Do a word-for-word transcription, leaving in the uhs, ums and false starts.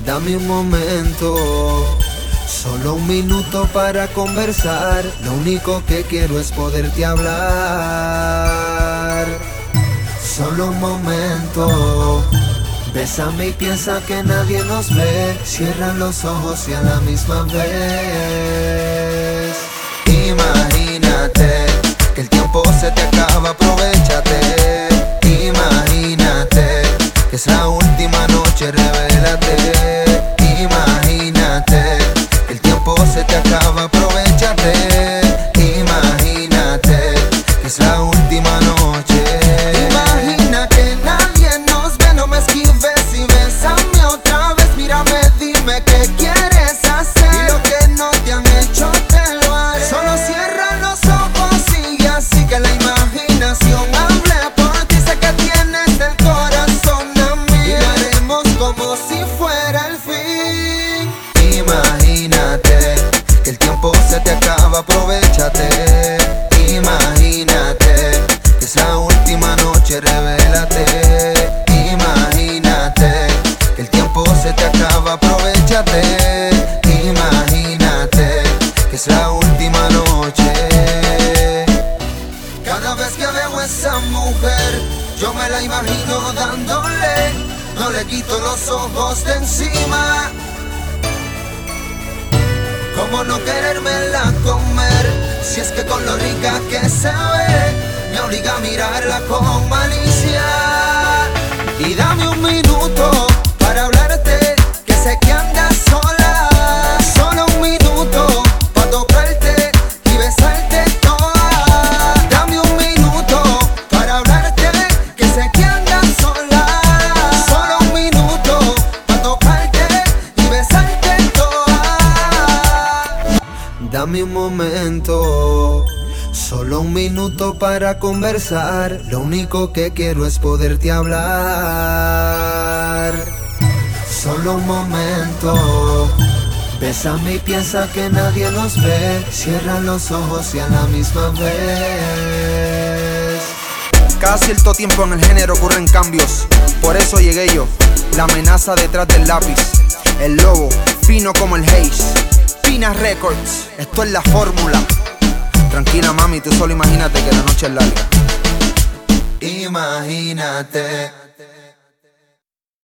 Dame un momento, solo un minuto para conversar. Lo único que quiero es poderte hablar. Solo un momento, bésame y piensa que nadie nos ve. Cierra los ojos y a la misma vez. Imagínate que el tiempo se te acaba, aprovéchate. Imagínate que es la última noche, revélate. Imagínate que el tiempo se te acaba, aprovéchate. Imagínate que es la última noche. Imagina que nadie nos ve, no me esquives y bésame otra vez. Mírame, dime qué quieres hacer y lo que no te han hecho te lo haré. Solo cierra los ojos y así que la imaginación hable por ti. Sé que tienes el corazón a mí y lo haremos como si fuera el fin. Imagínate que el tiempo se te acaba, aprovéchate. Imagínate que es la última noche, revélate. Imagínate que el tiempo se te acaba, aprovéchate. Imagínate que es la última noche. Cada vez que veo a esa mujer, yo me la imagino dándole. No le quito los ojos de encima. ¿Cómo no querérmela comer? Si es que con lo rica que se ve, me obliga a mirarla con malicia. Y dame un minuto para hablarte, que sé que andas sola. Solo un minuto para tocarte y besarte toda. Dame un minuto para hablarte, que sé que andas sola. Solo un minuto para tocarte y besarte toda. Dame un momento, solo un minuto para conversar. Lo único que quiero es poderte hablar. Solo un momento, bésame y piensa que nadie nos ve. Cierra los ojos y a la misma vez. Cada cierto tiempo en el género ocurren cambios, por eso llegué yo, la amenaza detrás del lápiz. El lobo, fino como el Haze, Pina Records, esto es la fórmula. Tranquila mami, tú solo imagínate que la noche es larga. Imagínate